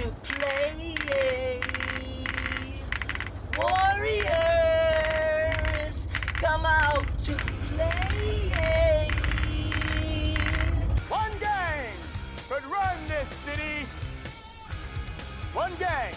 to play. Warriors, come out to play. One gang could run this city. One gang.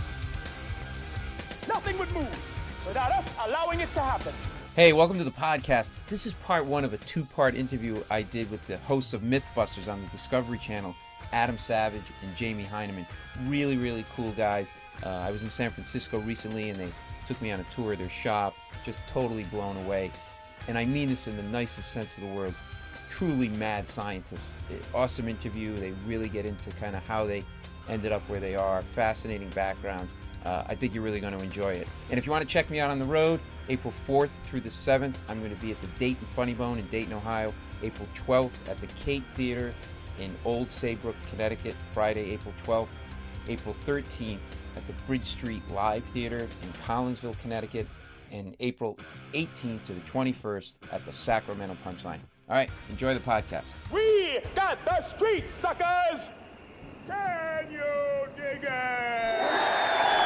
Nothing would move without us allowing it to happen. Hey, welcome to the podcast. This is part one of a two-part interview I did with the hosts of Mythbusters on the Discovery Channel, Adam Savage and Jamie Heineman. Really, really cool guys. I was in San Francisco recently and they took me on a tour of their shop. Just totally blown away. And I mean this in the nicest sense of the word. Truly mad scientists. Awesome interview. They really get into kind of how they ended up where they are. Fascinating backgrounds. I think you're really going to enjoy it. And if you want to check me out on the road, April 4th through the 7th, I'm going to be at the Dayton Funny Bone in Dayton, Ohio. April 12th at the Kate Theater in Old Saybrook, Connecticut, Friday, April 12th. April 13th at the Bridge Street Live Theater in Collinsville, Connecticut. And April 18th to the 21st at the Sacramento Punchline. All right, enjoy the podcast. We got the streets, suckers! Can you dig it?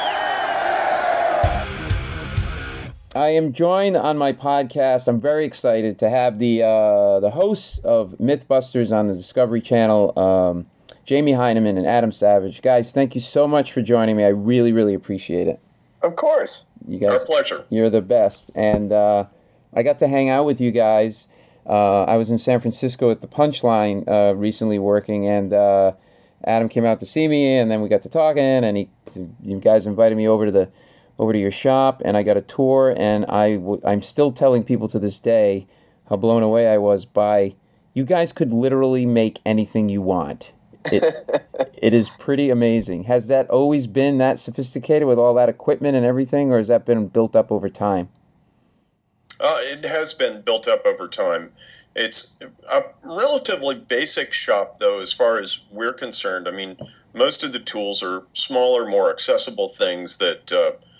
I am joined on my podcast. I'm very excited to have the hosts of Mythbusters on the Discovery Channel, Jamie Heineman and Adam Savage. Guys, thank you so much for joining me. I really, really appreciate it. Of course. You guys, our pleasure. You're the best. And I got to hang out with you guys. I was in San Francisco at the Punchline recently working, and Adam came out to see me, and then we got to talking, and you guys invited me over to your shop, and I got a tour, and I'm still telling people to this day how blown away I was by, you guys could literally make anything you want. It is pretty amazing. Has that always been that sophisticated with all that equipment and everything, or has that been built up over time? It has been built up over time. It's a relatively basic shop, though, as far as we're concerned. I mean, most of the tools are smaller, more accessible things that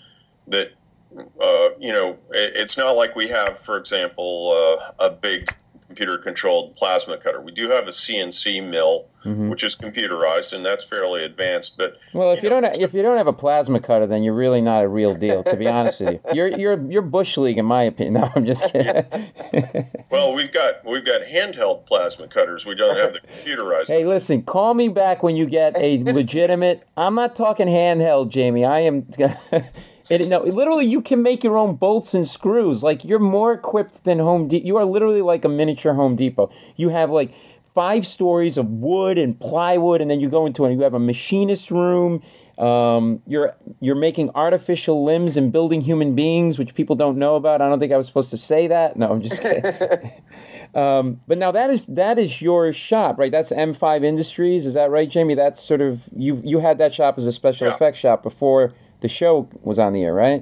it's not like we have, for example, a big computer-controlled plasma cutter. We do have a CNC mill, which is computerized, and that's fairly advanced. But if you don't have a plasma cutter, then you're really not a real deal. To be honest with you, you're bush league, in my opinion. No, I'm just kidding. Well, we've got handheld plasma cutters. We don't have the computerized. Hey, listen, call me back when you get a legitimate. I'm not talking handheld, Jamie. I am. No, literally, you can make your own bolts and screws. Like, you're more equipped than Home Depot. You are literally like a miniature Home Depot. You have like 5 stories of wood and plywood, and then you go into it. You have a machinist room. You're making artificial limbs and building human beings, which people don't know about. I don't think I was supposed to say that. No, I'm just kidding. But now that is your shop, right? That's M5 Industries. Is that right, Jamie? That's sort of you had that shop as a special effects shop before the show was on the air, right?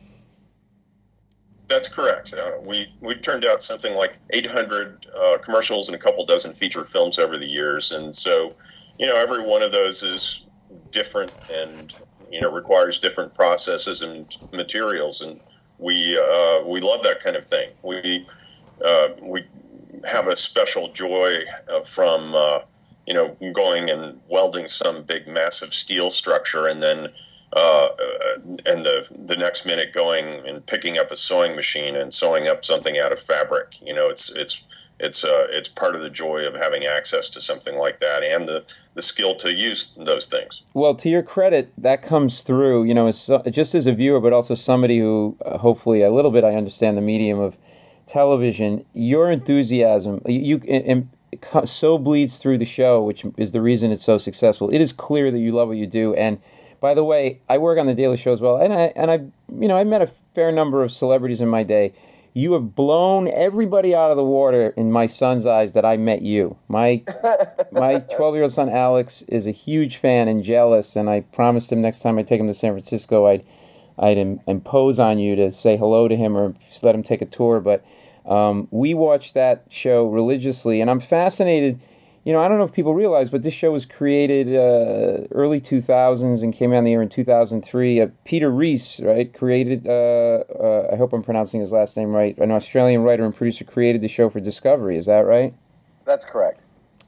That's correct. We turned out something like 800 commercials and a couple dozen feature films over the years, and so every one of those is different and requires different processes and materials, and we love that kind of thing. We have a special joy from going and welding some big massive steel structure, and then and the next minute going and picking up a sewing machine and sewing up something out of fabric. It's part of the joy of having access to something like that and the skill to use those things. Well, to your credit, that comes through, just as a viewer, but also somebody who hopefully a little bit I understand the medium of television. Your enthusiasm, so bleeds through the show, which is the reason it's so successful. It is clear that you love what you do. And by the way, I work on the Daily Show as well, and I met a fair number of celebrities in my day. You have blown everybody out of the water in my son's eyes that I met you. My 12-year-old son Alex is a huge fan and jealous, and I promised him next time I take him to San Francisco, I'd impose on you to say hello to him or just let him take a tour. But we watched that show religiously, and I'm fascinated. I don't know if people realize, but this show was created early 2000s and came on the air in 2003. Peter Rees, right, created, I hope I'm pronouncing his last name right, an Australian writer and producer created the show for Discovery. Is that right? That's correct.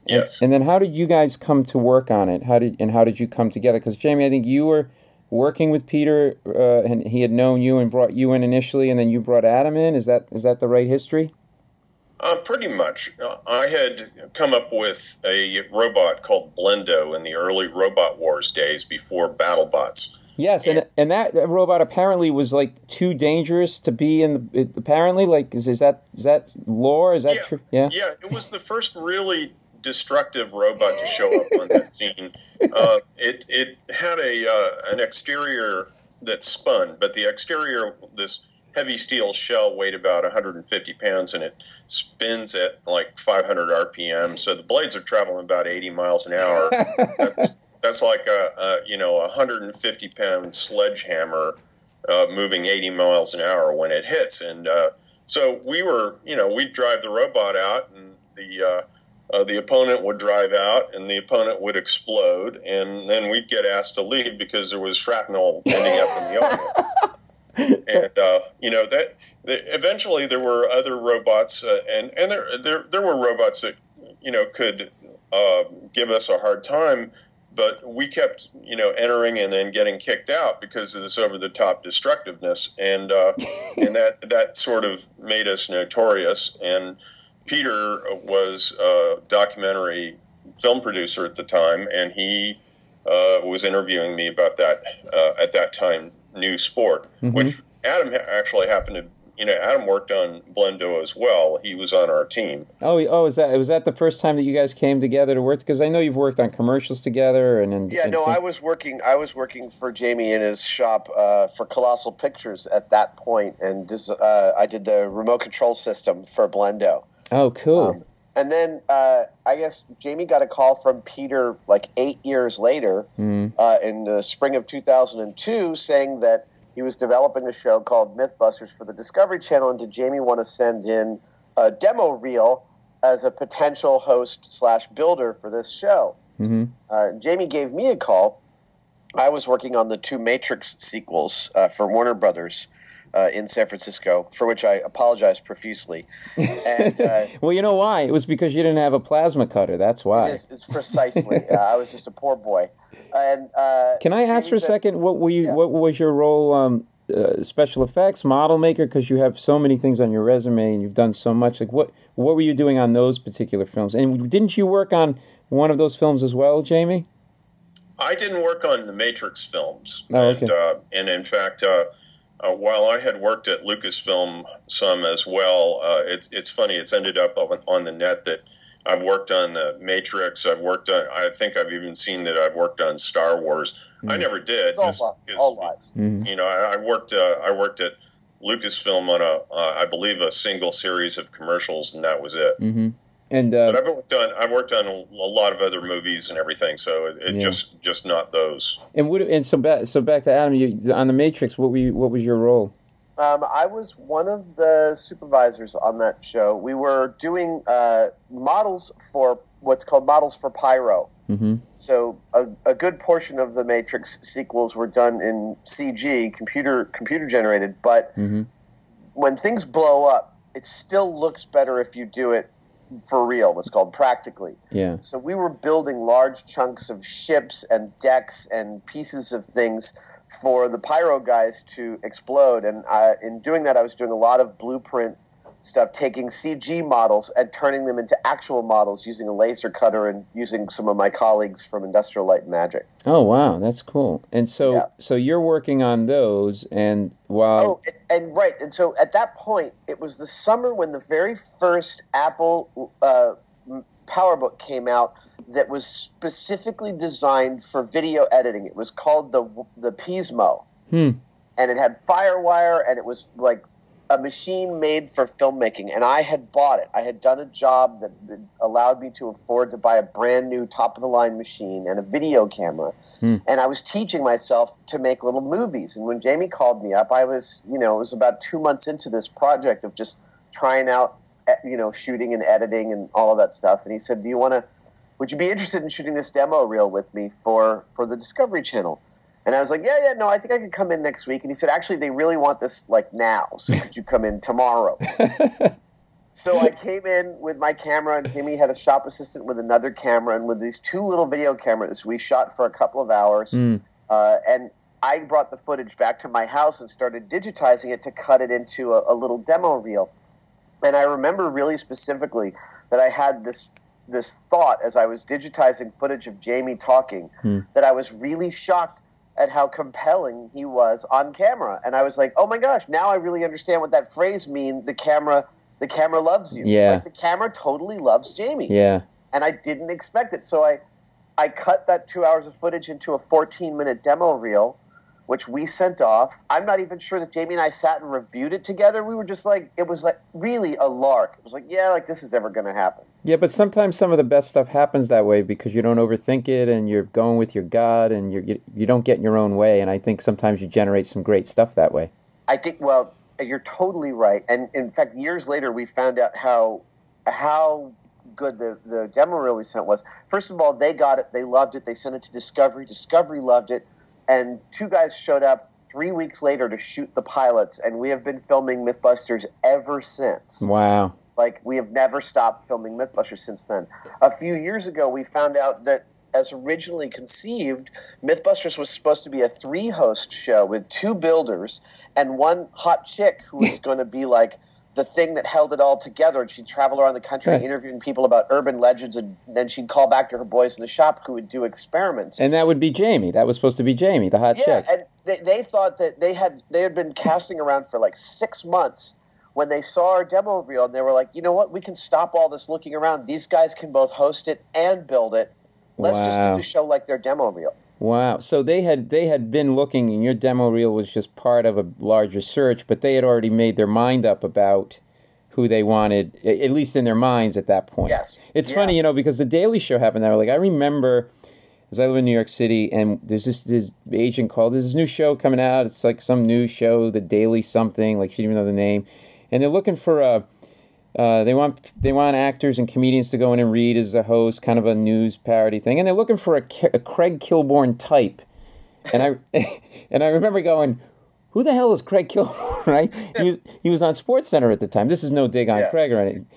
Yes. And then how did you guys come to work on it? How did you come together? Because Jamie, I think you were working with Peter, and he had known you and brought you in initially, and then you brought Adam in. Is that the right history? Pretty much. I had come up with a robot called Blendo in the early Robot Wars days before BattleBots. Yes, and that robot apparently was like too dangerous to be in the. Apparently, like is that lore? Is that true? Yeah. Yeah, it was the first really destructive robot to show up on the scene. It had an exterior that spun, but the exterior, this heavy steel shell, weighed about 150 pounds, and it spins at like 500 RPM. So the blades are traveling about 80 miles an hour. That's like a 150-pound sledgehammer moving 80 miles an hour when it hits. And so we'd drive the robot out, and the opponent would drive out, and the opponent would explode, and then we'd get asked to leave because there was shrapnel ending up in the audience. And eventually there were other robots, and there were robots that could give us a hard time. But we kept, entering and then getting kicked out because of this over-the-top destructiveness, and that sort of made us notorious. And Peter was a documentary film producer at the time, and he was interviewing me about that at that time new sport, which Adam actually happened to. Adam worked on Blendo as well. He was on our team. Was that the first time that you guys came together to work? Because I know you've worked on commercials together, I was working for Jamie in his shop for Colossal Pictures at that point, and I did the remote control system for Blendo. Oh, cool. And then I guess Jamie got a call from Peter like 8 years later in the spring of 2002 saying that he was developing a show called Mythbusters for the Discovery Channel, and did Jamie want to send in a demo reel as a potential host / builder for this show? Jamie gave me a call. I was working on the 2 Matrix sequels for Warner Brothers in San Francisco, for which I apologize profusely. And, well, you know why? It was because you didn't have a plasma cutter. That's why. It's precisely. I was just a poor boy. And can I ask for a second? What were you? Yeah. What was your role? Special effects, model maker, because you have so many things on your resume and you've done so much. Like what were you doing on those particular films? And didn't you work on one of those films as well, Jamie? I didn't work on the Matrix films. Oh, okay. And in fact, while I had worked at Lucasfilm some as well, it's funny. It's ended up on the net that I've worked on the Matrix. I think I've even seen that I've worked on Star Wars. I never did. It's all lies. I worked at Lucasfilm on I believe a single series of commercials, and that was it. And but I've worked on a lot of other movies and everything, so just not those. So back to Adam, on the Matrix, what was your role? I was one of the supervisors on that show. We were doing models for what's called models for Pyro. So a good portion of the Matrix sequels were done in CG, computer generated. But when things blow up, it still looks better if you do it for real. What's called practically. Yeah. So we were building large chunks of ships and decks and pieces of things for the Pyro guys to explode, and in doing that, I was doing a lot of blueprint stuff, taking CG models and turning them into actual models using a laser cutter and using some of my colleagues from Industrial Light and Magic. Oh wow, that's cool. And so you're working on those, and while and so at that point, it was the summer when the very first Apple PowerBook came out that was specifically designed for video editing. It was called the Pismo, and it had FireWire, and it was like a machine made for filmmaking. And I had bought it. I had done a job that allowed me to afford to buy a brand new top-of-the-line machine and a video camera. And I was teaching myself to make little movies. And when Jamie called me up, I was, it was about 2 months into this project of just trying out, shooting and editing and all of that stuff. And he said, would you be interested in shooting this demo reel with me for the Discovery Channel? And I was like, no, I think I could come in next week. And he said, actually, they really want this like now. So could you come in tomorrow? So I came in with my camera, and Jamie had a shop assistant with another camera, and with these two little video cameras, we shot for a couple of hours. And I brought the footage back to my house and started digitizing it to cut it into a little demo reel. And I remember really specifically that I had this thought as I was digitizing footage of Jamie talking, that I was really shocked at how compelling he was on camera. And I was like, oh my gosh, now I really understand what that phrase means, the camera loves you. Yeah. Like, the camera totally loves Jamie. Yeah. And I didn't expect it. So I cut that 2 hours of footage into a 14-minute demo reel, which we sent off. I'm not even sure that Jamie and I sat and reviewed it together. We were just like, it was like really a lark. It was like, yeah, like this is ever going to happen. Yeah, but sometimes some of the best stuff happens that way because you don't overthink it and you're going with your gut and you don't get in your own way. And I think sometimes you generate some great stuff that way. I think, well, you're totally right. And in fact, years later, we found out how good the demo reel we sent was. First of all, they got it. They loved it. They sent it to Discovery. Discovery loved it. And two guys showed up 3 weeks later to shoot the pilots, and we have been filming Mythbusters ever since. Wow. Like, we have never stopped filming Mythbusters since then. A few years ago, we found out that, as originally conceived, Mythbusters was supposed to be a 3-host show with 2 builders and one hot chick who was going to be like the thing that held it all together, and she'd travel around the country interviewing people about urban legends, and then she'd call back to her boys in the shop who would do experiments. And that would be Jamie. That was supposed to be Jamie, the hot chick. Yeah, and they thought that they had been casting around for like 6 months when they saw our demo reel, and they were like, you know what, we can stop all this looking around. These guys can both host it and build it. Let's just do the show like their demo reel. Wow. So they had been looking, and your demo reel was just part of a larger search, but they had already made their mind up about who they wanted, at least in their minds at that point. Yes. It's funny, because The Daily Show happened there. Like, I remember, as I live in New York City, and there's this agent called, there's this new show coming out. It's like some new show, The Daily something, like she didn't even know the name. And they're looking for they want actors and comedians to go in and read as a host, kind of a news parody thing, and they're looking for a Craig Kilborn type. And I remember going, who the hell is Craig Kilborn? Right? He was on SportsCenter at the time. This is no dig on Craig or anything.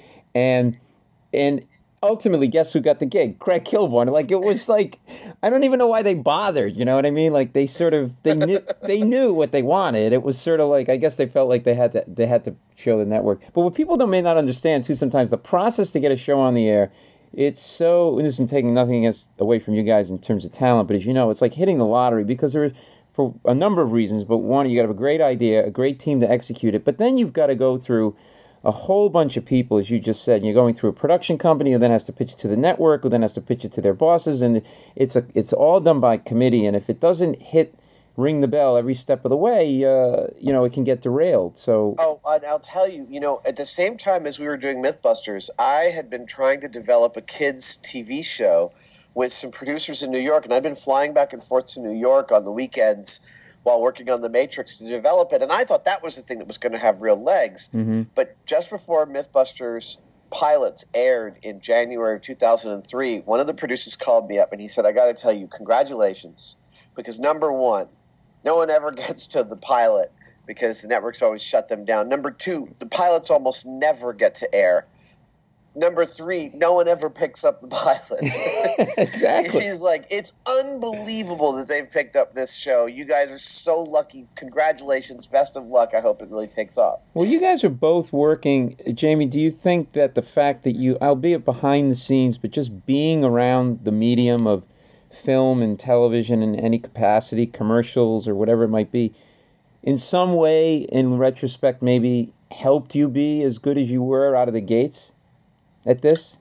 And ultimately, guess who got the gig? Craig Kilborn. Like, it was like, I don't even know why they bothered. You know what I mean? Like, they knew what they wanted. It was sort of like, I guess they felt like they had to show the network. But what people may not understand too, sometimes the process to get a show on the air, it's so, and this isn't taking nothing away from you guys in terms of talent, but as you know, it's like hitting the lottery, because there is, for a number of reasons, but one, you got to have a great idea, a great team to execute it, but then you've got to go through a whole bunch of people, as you just said. You're going through a production company who then has to pitch it to the network, who then has to pitch it to their bosses, and it's all done by committee. And if it doesn't ring the bell every step of the way, it can get derailed. So, and I'll tell you, at the same time as we were doing Mythbusters, I had been trying to develop a kids' TV show with some producers in New York, and I've been flying back and forth to New York on the weekends while working on The Matrix to develop it, and I thought that was the thing that was going to have real legs. Mm-hmm. But just before Mythbusters pilots aired in January of 2003, one of the producers called me up, and he said, I got to tell you, congratulations, because number one, no one ever gets to the pilot because the networks always shut them down. Number two, the pilots almost never get to air. Number three, no one ever picks up the pilots. Exactly. He's like, it's unbelievable that they've picked up this show. You guys are so lucky. Congratulations. Best of luck. I hope it really takes off. Well, you guys are both working. Jamie, do you think that the fact that you, albeit behind the scenes, but just being around the medium of film and television in any capacity, commercials or whatever it might be, in some way, in retrospect, maybe helped you be as good as you were out of the gates at this?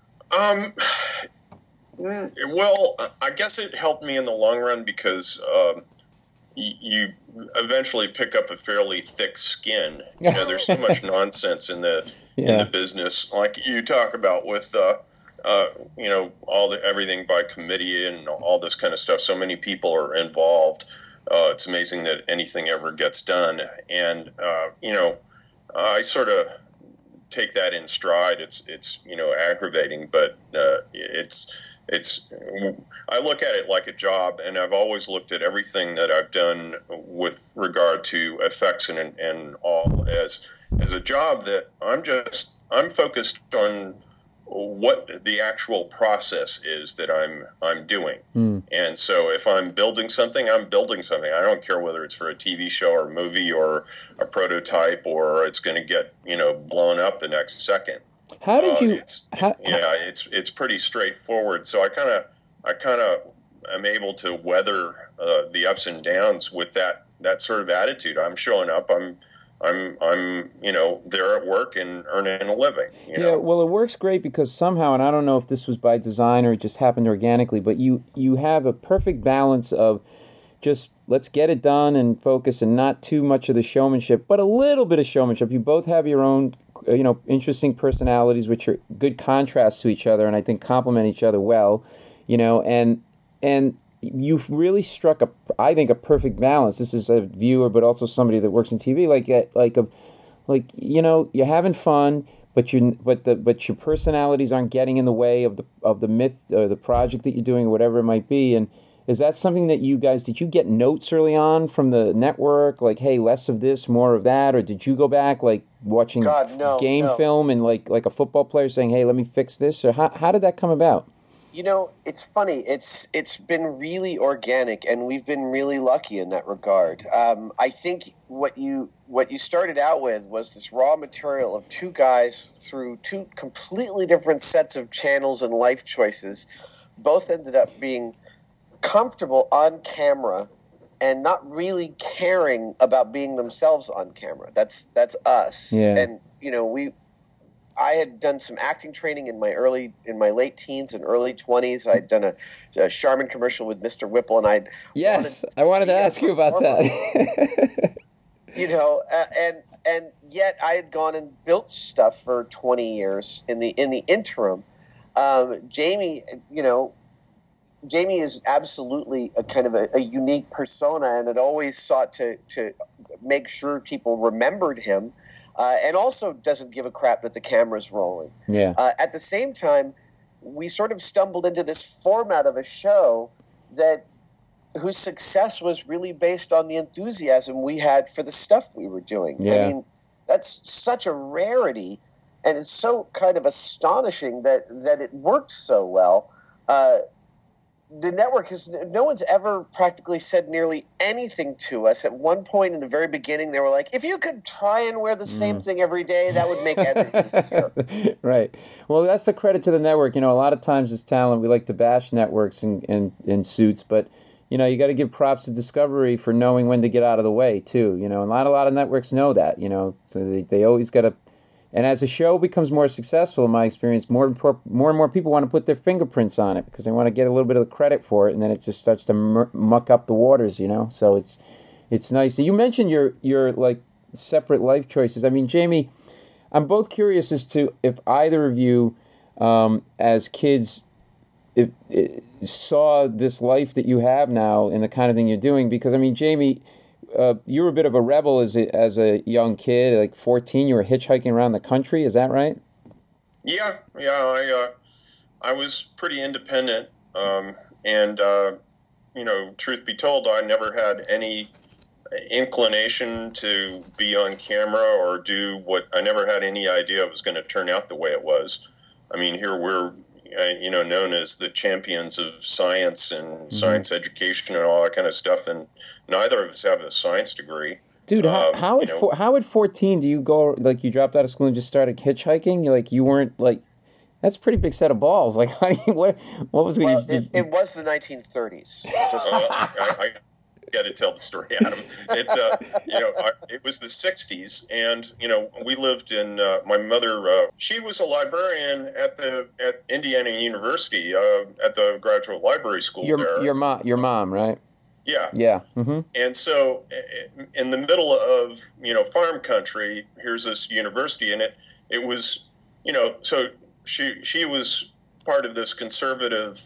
Well, I guess it helped me in the long run because you eventually pick up a fairly thick skin. There's so much nonsense in the business, like you talk about with everything by committee and all this kind of stuff. So many people are involved. It's amazing that anything ever gets done. And I sort of take that in stride. It's aggravating, but it's I look at it like a job, and I've always looked at everything that I've done with regard to effects and all as a job that I'm just I'm focused on what the actual process is that I'm doing. And so if I'm building something, I'm building something. I don't care whether it's for a TV show or movie or a prototype or it's going to get, blown up the next second. How did you? It's pretty straightforward. So I kind of am able to weather the ups and downs with that sort of attitude. I'm showing up. I'm there at work and earning a living. Yeah, well, it works great because somehow, and I don't know if this was by design or it just happened organically, but you have a perfect balance of just let's get it done and focus, and not too much of the showmanship, but a little bit of showmanship. You both have your own, interesting personalities, which are good contrasts to each other, and I think complement each other well, and you've really struck I think a perfect balance. This is a viewer, but also somebody that works in TV. You're having fun, but your personalities aren't getting in the way of the myth or the project that you're doing, or whatever it might be. And is that something that you guys, did you get notes early on from the network, like, hey, less of this, more of that, or did you go back like watching film and like a football player saying, hey, let me fix this, or how did that come about? It's funny. It's been really organic, and we've been really lucky in that regard. I think what you started out with was this raw material of two guys through two completely different sets of channels and life choices. Both ended up being comfortable on camera and not really caring about being themselves on camera. That's us. Yeah. And I had done some acting training in my late teens and early 20s. I'd done a Charmin commercial with Mr. Whipple, and I wanted to ask you about that. And yet I had gone and built stuff for 20 years in the interim. Jamie is absolutely a kind of a unique persona, and had always sought to make sure people remembered him. And also doesn't give a crap that the camera's rolling. Yeah. At the same time, we sort of stumbled into this format of a show whose success was really based on the enthusiasm we had for the stuff we were doing. Yeah. I mean, that's such a rarity, and it's so kind of astonishing that it worked so well. The network no one's ever practically said nearly anything to us. At one point in the very beginning, they were like, if you could try and wear the same thing every day, that would make editing easier. Right. Well, that's a credit to the network. A lot of times as talent, we like to bash networks in suits, but, you got to give props to Discovery for knowing when to get out of the way, too. And a lot of networks know that, so they always got to. And as the show becomes more successful, in my experience, more and more people want to put their fingerprints on it because they want to get a little bit of the credit for it, and then it just starts to muck up the waters, So it's nice. And you mentioned your like separate life choices. I mean, Jamie, I'm both curious as to if either of you, as kids, saw this life that you have now and the kind of thing you're doing. Because I mean, Jamie, you were a bit of a rebel as a young kid, like 14. You were hitchhiking around the country. Is that right? Yeah. I was pretty independent, and truth be told, I never had any inclination to be on camera or do what. I never had any idea it was going to turn out the way it was. I mean, here we're known as the champions of science and science education and all that kind of stuff, and neither of us have a science degree. Dude, how at 14 do you go, like, you dropped out of school and just started hitchhiking? You weren't, like, that's a pretty big set of balls. Like, what was going to... It was the 1930s. I got to tell the story, Adam. It was the 60s, and we lived in. My mother, she was a librarian at Indiana University at the Graduate Library School. Your mom, right? Yeah. Yeah. Mm-hmm. And so, in the middle of farm country, here's this university, and it was so she was part of this conservative,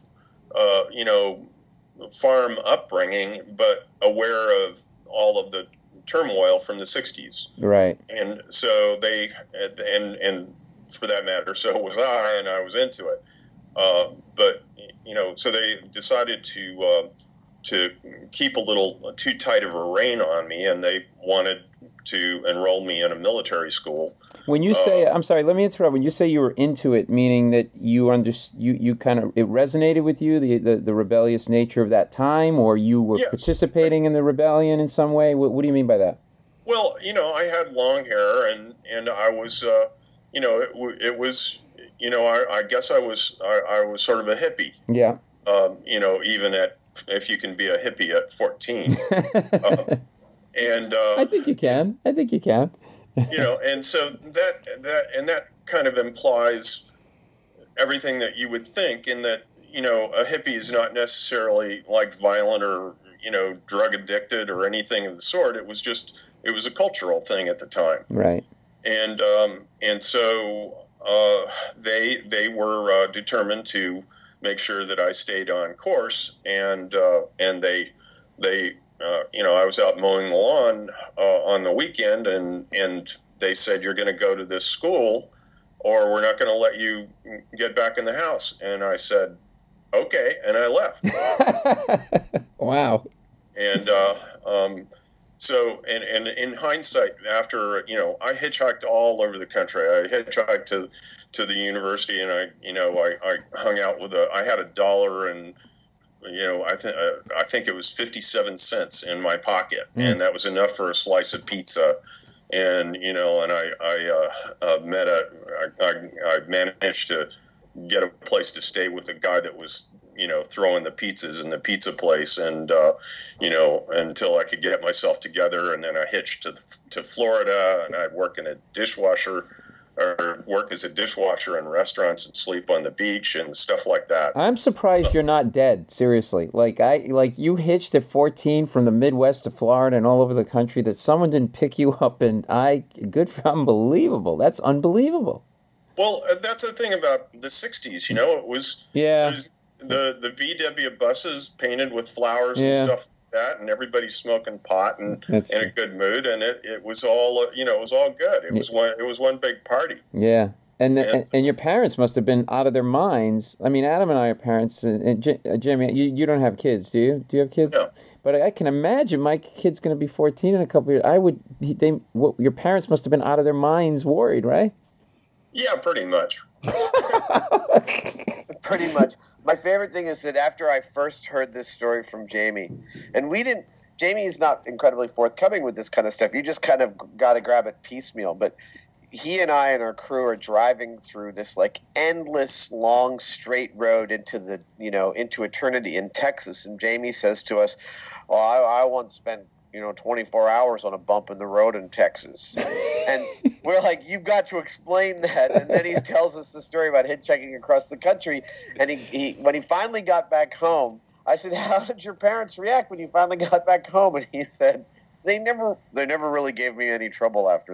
farm upbringing, but aware of all of the turmoil from the 60s. Right. And so and for that matter, so was I, and I was into it. But so they decided to keep a little too tight of a rein on me, and they wanted to enroll me in a military school. When you say, I'm sorry, let me interrupt. When you say you were into it, meaning that you kind of, it resonated with you, the rebellious nature of that time, or you were Yes. participating in the rebellion in some way? What do you mean by that? Well, I had long hair, and I was, it was, I guess I was sort of a hippie. Yeah. Even if you can be a hippie at 14. And I think you can. I think you can. and so that kind of implies everything that you would think, in that a hippie is not necessarily like violent or drug addicted or anything of the sort. It was a cultural thing at the time, Right. and so they were determined to make sure that I stayed on course, and they I was out mowing the lawn on the weekend, and they said, "You're going to go to this school, or we're not going to let you get back in the house." And I said, "Okay," and I left. Wow. And so, and in hindsight, after I hitchhiked all over the country. I hitchhiked to the university, and I hung out with I had $1 and. I think it was 57 cents in my pocket, and that was enough for a slice of pizza. And I managed to get a place to stay with a guy that was throwing the pizzas in the pizza place, and until I could get myself together. And then I hitched to Florida, and I'd work as a dishwasher in restaurants and sleep on the beach and stuff like that. I'm surprised you're not dead. Seriously, like you hitched at 14 from the Midwest to Florida and all over the country. That someone didn't pick you up, and unbelievable. That's unbelievable. Well, that's the thing about the '60s. It was the VW buses painted with flowers and stuff like that, and everybody's smoking pot and in a good mood, and it was all it was all good. It was one big party. Yeah. And your parents must have been out of their minds. I mean, Adam and I are parents, and Jimmy, you don't have kids, do you? Do you have kids? No. But I can imagine my kid's going to be 14 in a couple of years. Your parents must have been out of their minds, worried, right? Yeah, pretty much. Pretty much. My favorite thing is that after I first heard this story from Jamie, and Jamie is not incredibly forthcoming with this kind of stuff. You just kind of got to grab it piecemeal. But he and I and our crew are driving through this like endless, long, straight road into into eternity in Texas. And Jamie says to us, "Oh, I once spent 24 hours on a bump in the road in Texas." And we're like, "You've got to explain that." And then he tells us the story about hitchhiking across the country. And he when he finally got back home, I said, "How did your parents react when you finally got back home?" And he said, They never really gave me any trouble after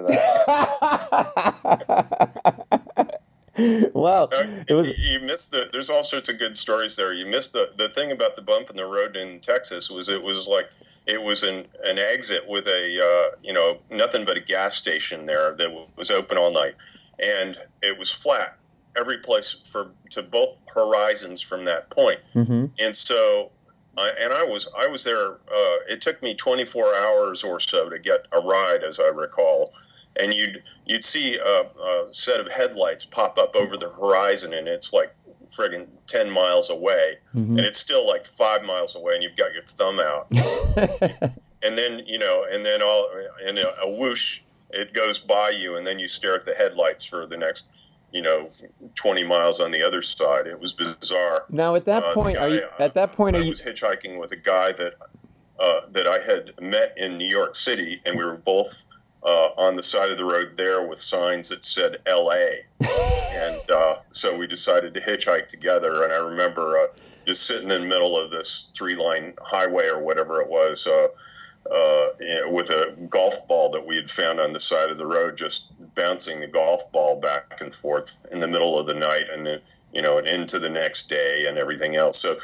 that. Well, you missed there's all sorts of good stories there. You missed the thing about the bump in the road in Texas was it was an exit with a nothing but a gas station there that was open all night, and it was flat every place to both horizons from that point. Mm-hmm. And so I was there. It took me 24 hours or so to get a ride, as I recall. And you'd see a set of headlights pop up over the horizon, and it's like friggin' 10 miles away, mm-hmm. and it's still like 5 miles away, and you've got your thumb out. And then a whoosh, it goes by you, and then you stare at the headlights for the next 20 miles on the other side. It was bizarre. Now, at that point, I was hitchhiking with a guy that I had met in New York City, and we were both on the side of the road there with signs that said L.A. And so we decided to hitchhike together. And I remember just sitting in the middle of this 3-line highway or whatever it was, with a golf ball that we had found on the side of the road, just bouncing the golf ball back and forth in the middle of the night, and and into the next day and everything else. So,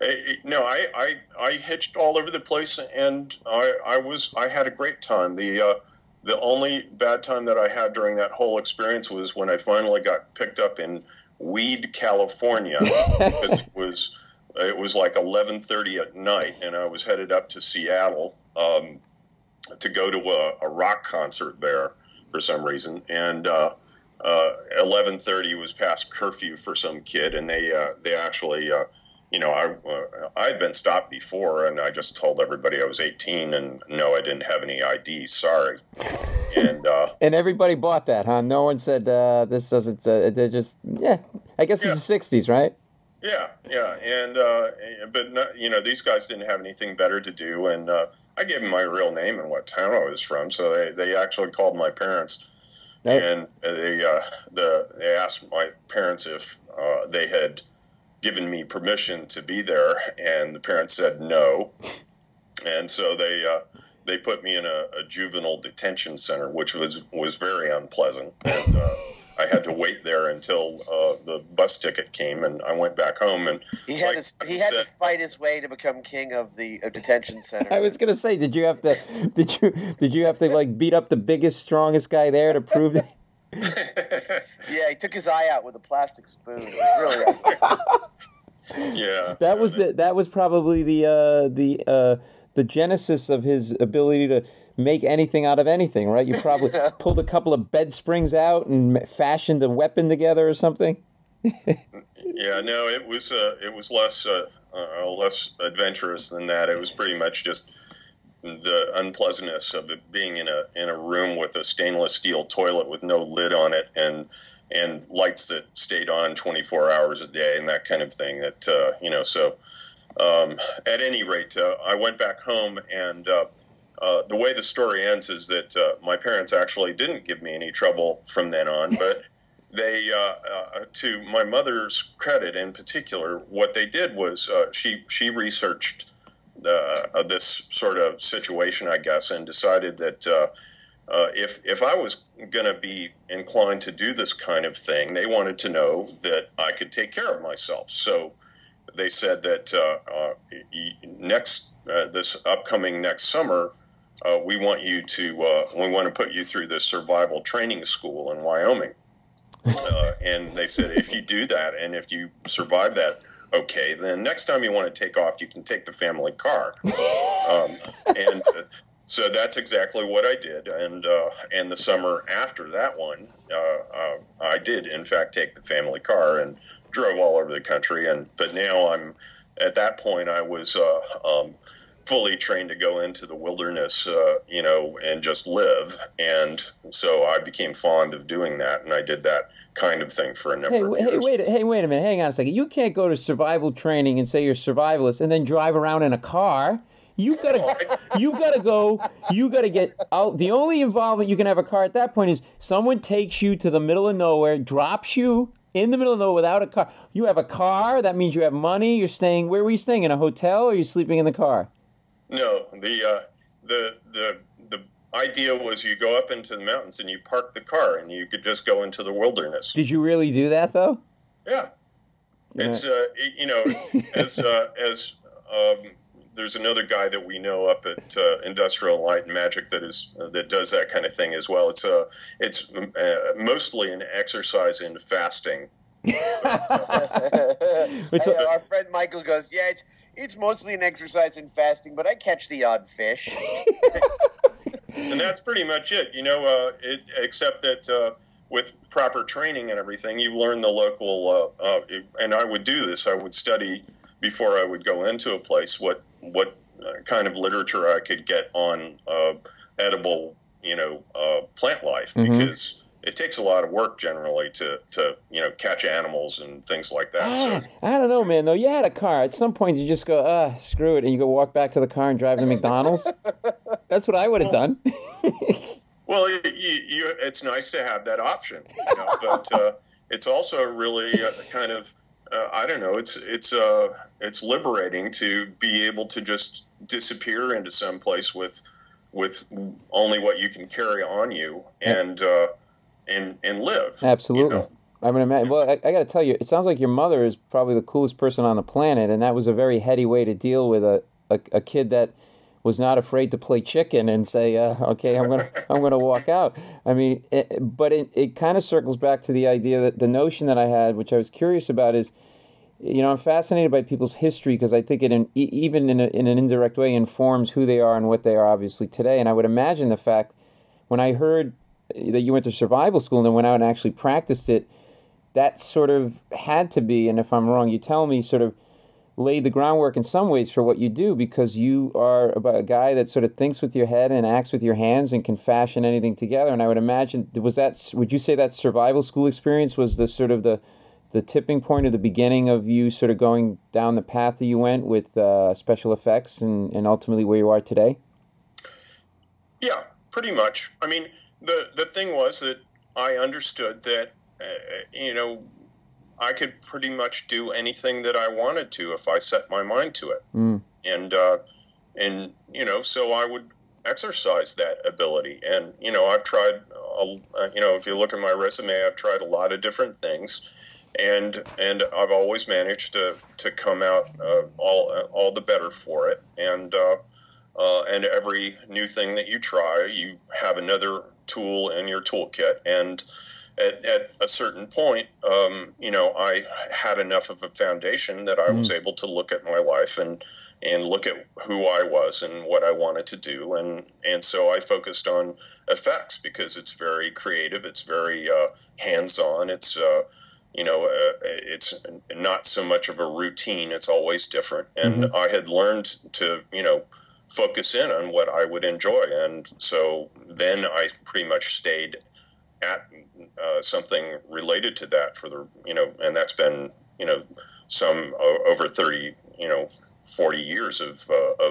I hitched all over the place, and I had a great time. The only bad time that I had during that whole experience was when I finally got picked up in Weed, California, because it was like 11:30 at night, and I was headed up to Seattle to go to a rock concert there for some reason. And 11:30 was past curfew for some kid, and they actually, I had been stopped before, and I just told everybody I was 18, and no, I didn't have any ID. Sorry. And and everybody bought that, huh? No one said this doesn't. They're just I guess it's the '60s, right? Yeah, and but not, these guys didn't have anything better to do, and I gave them my real name and what town I was from, so they actually called my parents, and they asked my parents if they had given me permission to be there, and the parents said no, and so they put me in a juvenile detention center, which was very unpleasant, and I had to wait there until the bus ticket came, and I went back home. And he had to fight his way to become king of the detention center. I was gonna say, did you have to like beat up the biggest, strongest guy there to prove that? Yeah, he took his eye out with a plastic spoon. It was really ugly. Yeah, that was probably the genesis of his ability to make anything out of anything, right? You probably pulled a couple of bed springs out and fashioned a weapon together or something. Yeah, no, it was less adventurous than that. It was pretty much just the unpleasantness of it being in a room with a stainless steel toilet with no lid on it and lights that stayed on 24 hours a day and that kind of thing. That so at any rate, I went back home, and the way the story ends is that my parents actually didn't give me any trouble from then on, but they, to my mother's credit in particular, what they did was she researched this sort of situation, I guess, and decided that if I was going to be inclined to do this kind of thing, they wanted to know that I could take care of myself. So they said that this upcoming next summer, we want to put you through this survival training school in Wyoming. And they said, if you do that, and if you survive that, okay, then next time you want to take off, you can take the family car. And so that's exactly what I did. And the summer after that one, I did in fact take the family car and drove all over the country. But now at that point I was fully trained to go into the wilderness, and just live. And so I became fond of doing that, and I did that kind of thing for a number of years. Wait a minute. Hang on a second. You can't go to survival training and say you're a survivalist and then drive around in a car. You gotta get out. The only involvement you can have a car at that point is someone takes you to the middle of nowhere, drops you in the middle of nowhere without a car. You have a car. That means you have money. You're staying. Where were you staying? In a hotel, or are you sleeping in the car? No, the idea was you go up into the mountains and you park the car and you could just go into the wilderness. Did you really do that though? Yeah. It's there's another guy that we know up at Industrial Light and Magic that does that kind of thing as well. It's mostly an exercise in fasting. Our friend Michael goes, yeah, it's mostly an exercise in fasting, but I catch the odd fish. And that's pretty much it, except that with proper training and everything, you learn the local, and I would do this, I would study before I would go into a place what kind of literature I could get on edible, plant life, because it takes a lot of work generally to catch animals and things like that. So I don't know, man, though. You had a car. At some point, you just go, screw it, and you go walk back to the car and drive to McDonald's. That's what I would have done. Well, it's nice to have that option, but it's also really kind of, I don't know, it's liberating to be able to just disappear into some place with only what you can carry on you and live. Absolutely. I mean, well, I got to tell you, it sounds like your mother is probably the coolest person on the planet, and that was a very heady way to deal with a kid that was not afraid to play chicken and say, okay, I'm gonna walk out. I mean, but it kind of circles back to the idea that the notion that I had, which I was curious about, is, I'm fascinated by people's history because I think it even in an indirect way informs who they are and what they are obviously today. And I would imagine the fact when I heard that you went to survival school and then went out and actually practiced it, that sort of had to be, and if I'm wrong, you tell me, sort of laid the groundwork in some ways for what you do, because you are a guy that sort of thinks with your head and acts with your hands and can fashion anything together. And I would imagine, would you say that survival school experience was the sort of the tipping point of the beginning of you sort of going down the path that you went with special effects and ultimately where you are today? Yeah, pretty much. I mean, the thing was that I understood that, I could pretty much do anything that I wanted to if I set my mind to it. And so I would exercise that ability. And, I've tried, if you look at my resume, I've tried a lot of different things. And I've always managed to come out all the better for it. And every new thing that you try, you have another tool in your toolkit. And at a certain point, I had enough of a foundation that I was able to look at my life and look at who I was and what I wanted to do. And so I focused on effects because it's very creative. It's very hands-on. It's not so much of a routine. It's always different. And I had learned to, focus in on what I would enjoy. And so then I pretty much stayed at something related to that for the, and that's been, some over 30, 40 years of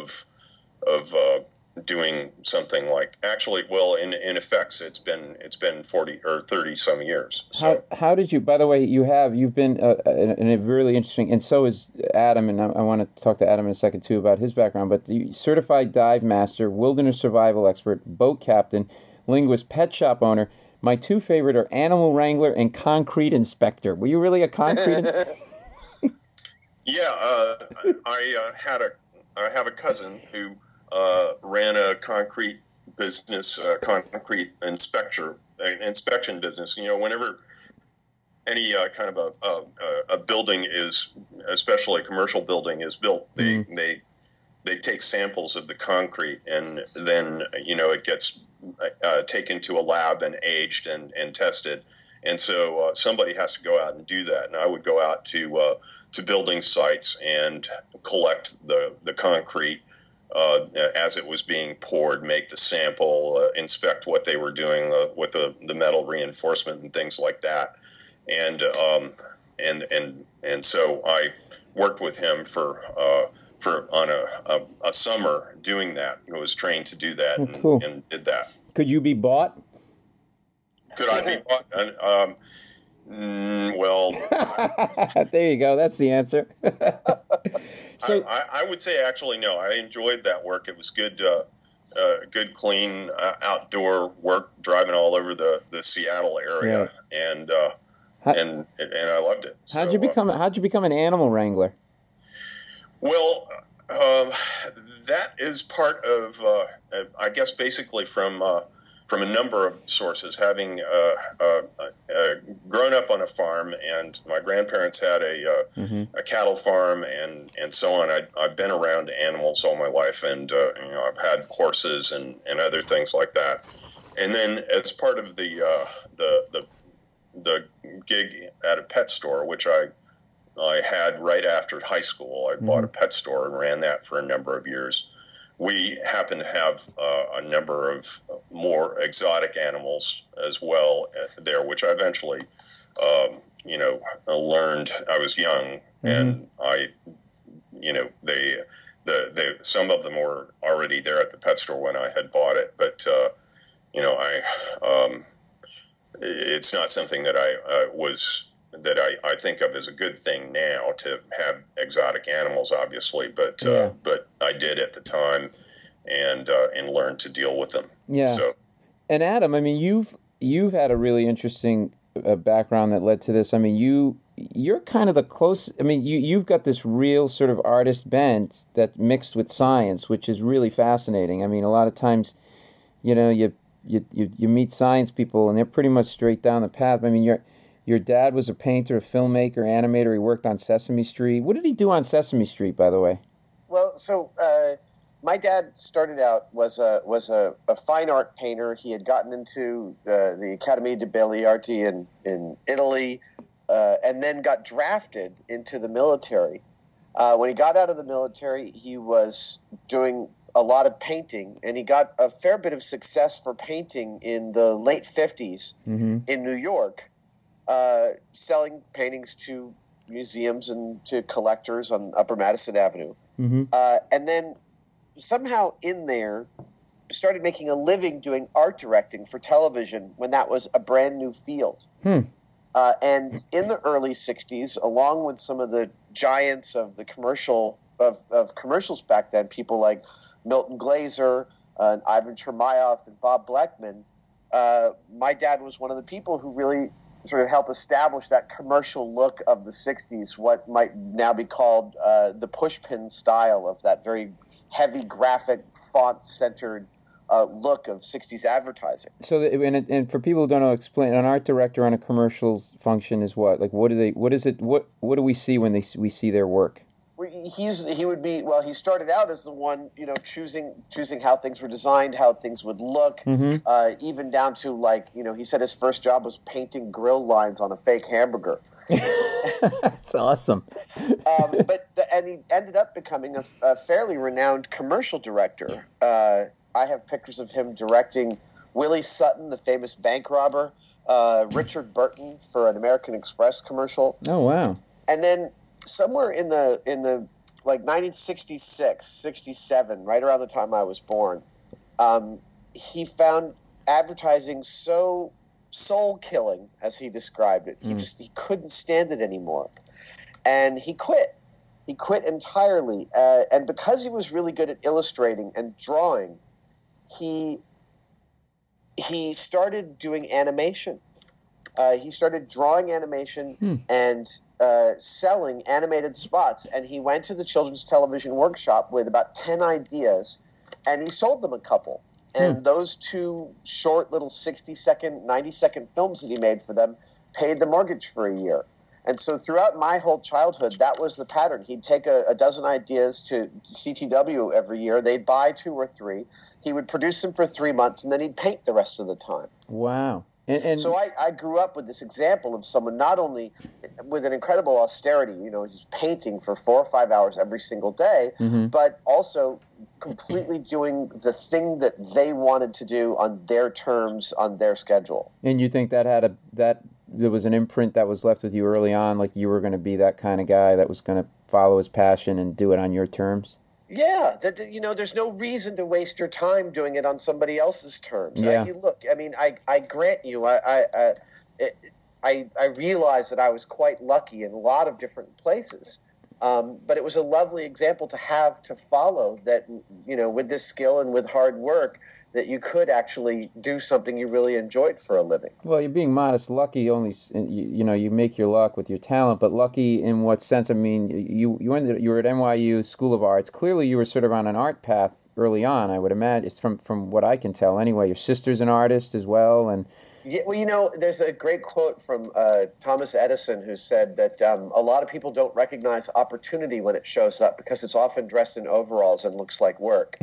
doing something like, actually, well, in effects, it's been 40 or 30 some years. So how did you, by the way, you've been in a really interesting, and so is Adam, and I want to talk to Adam in a second too about his background, but certified dive master, wilderness survival expert, boat captain, linguist, pet shop owner. My two favorite are animal wrangler and concrete inspector. Were you really a concrete inspector? Yeah, I have a cousin who ran a concrete business, concrete inspection business. Whenever any kind of a building is, especially a commercial building, is built, they take samples of the concrete, and then it gets taken to a lab and aged and tested. And so somebody has to go out and do that. And I would go out to building sites and collect the concrete as it was being poured, make the sample, inspect what they were doing with the metal reinforcement and things like that. And so I worked with him for on a summer doing that. I was trained to do that and did that. Could you be bought? Could I be bought? Well, there you go. That's the answer. So I would say actually no. I enjoyed that work. It was good, clean outdoor work, driving all over the Seattle area, and I loved it. How'd you become an animal wrangler? Well, that is part of, I guess, basically from a number of sources. Having grown up on a farm, and my grandparents had a cattle farm, and so on. I've been around animals all my life, and I've had horses and other things like that. And then as part of the gig at a pet store, which I had right after high school. I bought a pet store and ran that for a number of years. We happened to have a number of more exotic animals as well there, which I eventually, learned. I was young, and some of them were already there at the pet store when I had bought it, but it's not something that I think of as a good thing now to have exotic animals, obviously, but I did at the time, and learned to deal with them. Yeah. So, and Adam, I mean, you've had a really interesting background that led to this. I mean, you're kind of the close. I mean, you've got this real sort of artist bent that mixed with science, which is really fascinating. I mean, a lot of times, you meet science people and they're pretty much straight down the path. I mean, your dad was a painter, a filmmaker, animator. He worked on Sesame Street. What did he do on Sesame Street, by the way? Well, so my dad started out was a fine art painter. He had gotten into the Accademia di Belle Arti in Italy, and then got drafted into the military. When he got out of the military, he was doing a lot of painting, and he got a fair bit of success for painting in the late 50s in New York, selling paintings to museums and to collectors on Upper Madison Avenue. And then somehow in there started making a living doing art directing for television when that was a brand new field. And in the early 60s, along with some of the giants of the of commercials back then, people like Milton Glaser, and Ivan Chermayeff, and Bob Bleckman, my dad was one of the people who really sort of helped establish that commercial look of the 60s, what might now be called the pushpin style of that very heavy graphic font-centered look of 60s advertising. So, and for people who don't know, explain, an art director on a commercials function is what? Like, what do we see when we see their work? He started out as the one, choosing how things were designed, how things would look, even down to he said his first job was painting grill lines on a fake hamburger. That's awesome. And he ended up becoming a fairly renowned commercial director. I have pictures of him directing Willie Sutton, the famous bank robber, Richard Burton for an American Express commercial. Oh, wow. And then somewhere in the 1966, 67, right around the time I was born, he found advertising so soul-killing, as he described it. He couldn't stand it anymore. And he quit. He quit entirely. And because he was really good at illustrating and drawing, he started doing animation. He started drawing animation and selling animated spots. And he went to the Children's Television Workshop with about 10 ideas, and he sold them a couple. And those two short little 60-second, 90-second films that he made for them paid the mortgage for a year. And so throughout my whole childhood, that was the pattern. He'd take a dozen ideas to CTW every year. They'd buy 2 or 3. He would produce them for 3 months, and then he'd paint the rest of the time. Wow. And so I grew up with this example of someone not only with an incredible austerity, he's painting for 4 or 5 hours every single day, but also completely doing the thing that they wanted to do on their terms, on their schedule. And you think that there was an imprint that was left with you early on, like you were going to be that kind of guy that was going to follow his passion and do it on your terms? Yeah, there's no reason to waste your time doing it on somebody else's terms. Yeah. I grant you, I realize that I was quite lucky in a lot of different places, but it was a lovely example to have to follow. That with this skill and with hard work, that you could actually do something you really enjoyed for a living. Well, you're being modest. Lucky only, you make your luck with your talent, but lucky in what sense? I mean, you were at NYU School of Arts. Clearly, you were sort of on an art path early on, I would imagine. It's from what I can tell anyway. Your sister's an artist as well, and yeah, well, there's a great quote from Thomas Edison, who said that a lot of people don't recognize opportunity when it shows up because it's often dressed in overalls and looks like work.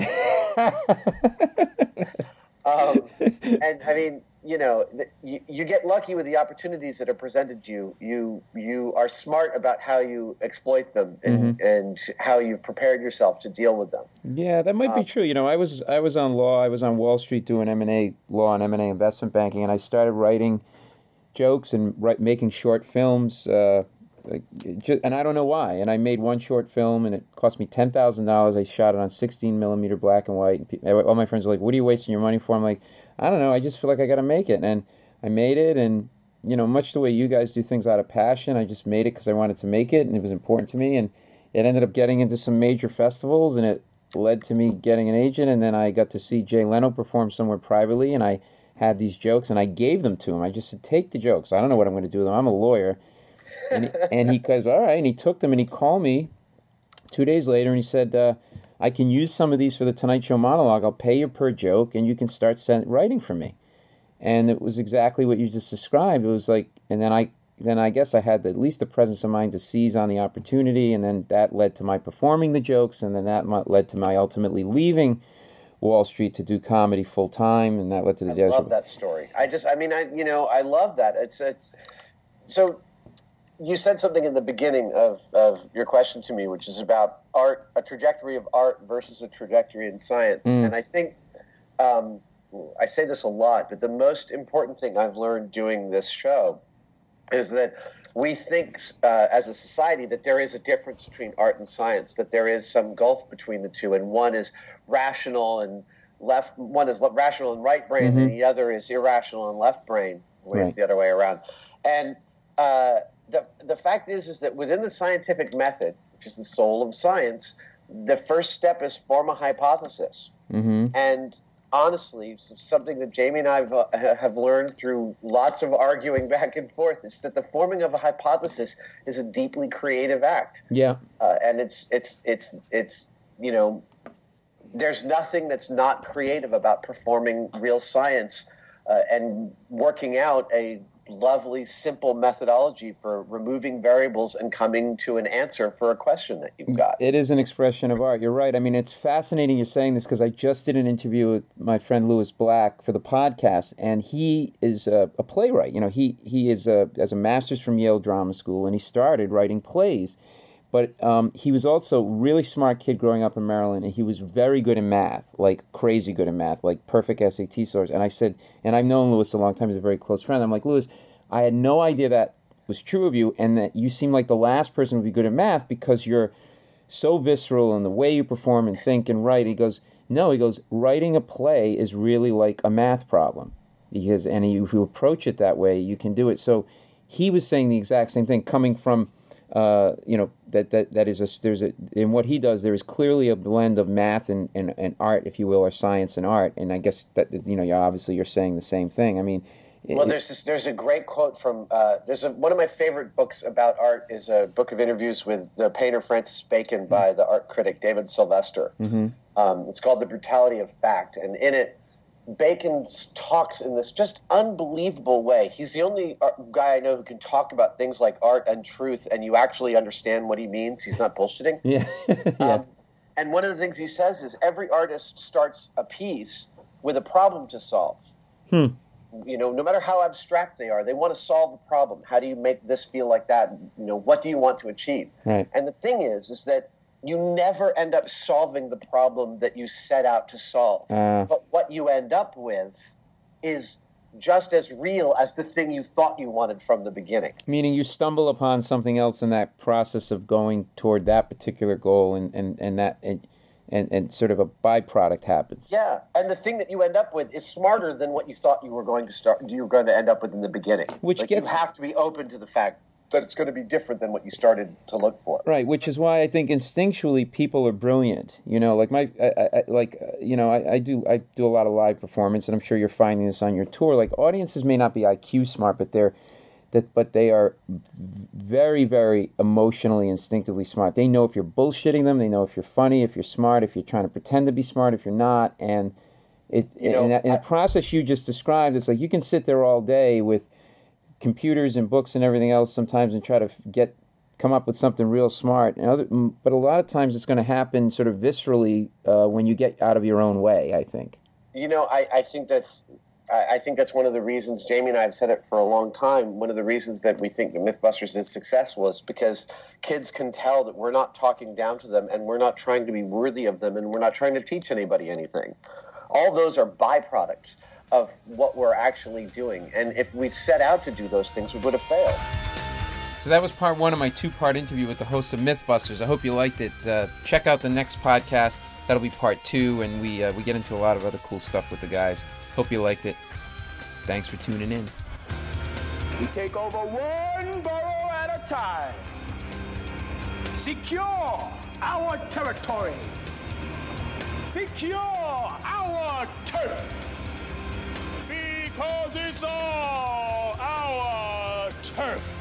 And I mean, you get lucky with the opportunities that are presented to you. You are smart about how you exploit them and how you've prepared yourself to deal with them. Yeah, that might be true. I was on law. I was on Wall Street doing M&A law and M&A investment banking, and I started writing jokes and making short films. And I don't know why. And I made one short film, and it cost me $10,000. I shot it on 16mm black and white. And all my friends are like, "What are you wasting your money for?" I'm like, "I don't know. I just feel like I got to make it." And I made it, and much the way you guys do things out of passion, I just made it because I wanted to make it, and it was important to me. And it ended up getting into some major festivals, and it led to me getting an agent. And then I got to see Jay Leno perform somewhere privately, and I had these jokes, and I gave them to him. I just said, "Take the jokes. I don't know what I'm going to do with them. I'm a lawyer." And he goes, "All right," and he took them, and he called me 2 days later, and he said, "I can use some of these for the Tonight Show monologue. I'll pay you per joke, and you can start writing for me." And it was exactly what you just described. It was like, and then I then I guess I had at least the presence of mind to seize on the opportunity, and then that led to my performing the jokes, and then that led to my ultimately leaving Wall Street to do comedy full time, and that led to the I love that story. I love that. It's so. You said something in the beginning of your question to me, which is about art, a trajectory of art versus a trajectory in science. And I think I say this a lot, but the most important thing I've learned doing this show is that we think as a society that there is a difference between art and science, that there is some gulf between the two, and one is rational and left, one is rational and right brain, and the other is irrational and left brain, where it's the other way around. And the fact is that within the scientific method, which is the soul of science, the first step is form a hypothesis. And honestly, something that Jamie and I have learned through lots of arguing back and forth is that the forming of a hypothesis is a deeply creative act. Yeah. And it's there's nothing that's not creative about performing real science and working out a lovely, simple methodology for removing variables and coming to an answer for a question that you've got. It is an expression of art. You're right. I mean, it's fascinating you're saying this, because I just did an interview with my friend Lewis Black for the podcast, and he is a playwright. You know, he is as a master's from Yale Drama School, and he started writing plays. But he was also a really smart kid growing up in Maryland, and he was very good in math, like crazy good in math, like perfect SAT scores. And I said, and I've known Lewis a long time, he's a very close friend. I'm like, Lewis, I had no idea that was true of you, and that you seem like the last person who would be good at math because you're so visceral in the way you perform and think and write. He goes, no, he goes, writing a play is really like a math problem, because and if you approach it that way, you can do it. So he was saying the exact same thing, coming from that is there's a, in what he does, there is clearly a blend of math and art, if you will, or science and art. And I guess that, obviously you're saying the same thing. I mean, well, there's a great quote from one of my favorite books about art is a book of interviews with the painter Francis Bacon by the art critic David Sylvester. It's called The Brutality of Fact, and in it, Bacon talks in this just unbelievable way. He's the only guy I know who can talk about things like art and truth, and you actually understand what he means. He's not bullshitting. Yeah. And one of the things he says is every artist starts a piece with a problem to solve. No matter how abstract they are, they want to solve a problem. How do you make this feel like that? What do you want to achieve? Right. And the thing is that you never end up solving the problem that you set out to solve. But what you end up with is just as real as the thing you thought you wanted from the beginning. Meaning you stumble upon something else in that process of going toward that particular goal, and sort of a byproduct happens. Yeah, and the thing that you end up with is smarter than what you thought you were going to end up with in the beginning. You have to be open to the fact that it's going to be different than what you started to look for. Right, which is why I think instinctually people are brilliant. I do a lot of live performance, and I'm sure you're finding this on your tour. Like, audiences may not be IQ smart, but they are very, very emotionally, instinctively smart. They know if you're bullshitting them. They know if you're funny, if you're smart, if you're trying to pretend to be smart, if you're not. And in the process you just described, it's like you can sit there all day with computers and books and everything else sometimes and try to come up with something real smart. But a lot of times it's going to happen sort of viscerally when you get out of your own way, I think. I think that's one of the reasons, Jamie and I have said it for a long time, one of the reasons that we think that Mythbusters is successful is because kids can tell that we're not talking down to them, and we're not trying to be worthy of them, and we're not trying to teach anybody anything. All those are byproducts of what we're actually doing. And if we set out to do those things, we would have failed. So that was part one of my two-part interview with the hosts of Mythbusters. I hope you liked it. Check out the next podcast. That'll be part two, and we get into a lot of other cool stuff with the guys. Hope you liked it. Thanks for tuning in. We take over one borough at a time. Secure our territory. Secure our turf. Because it's all our turf.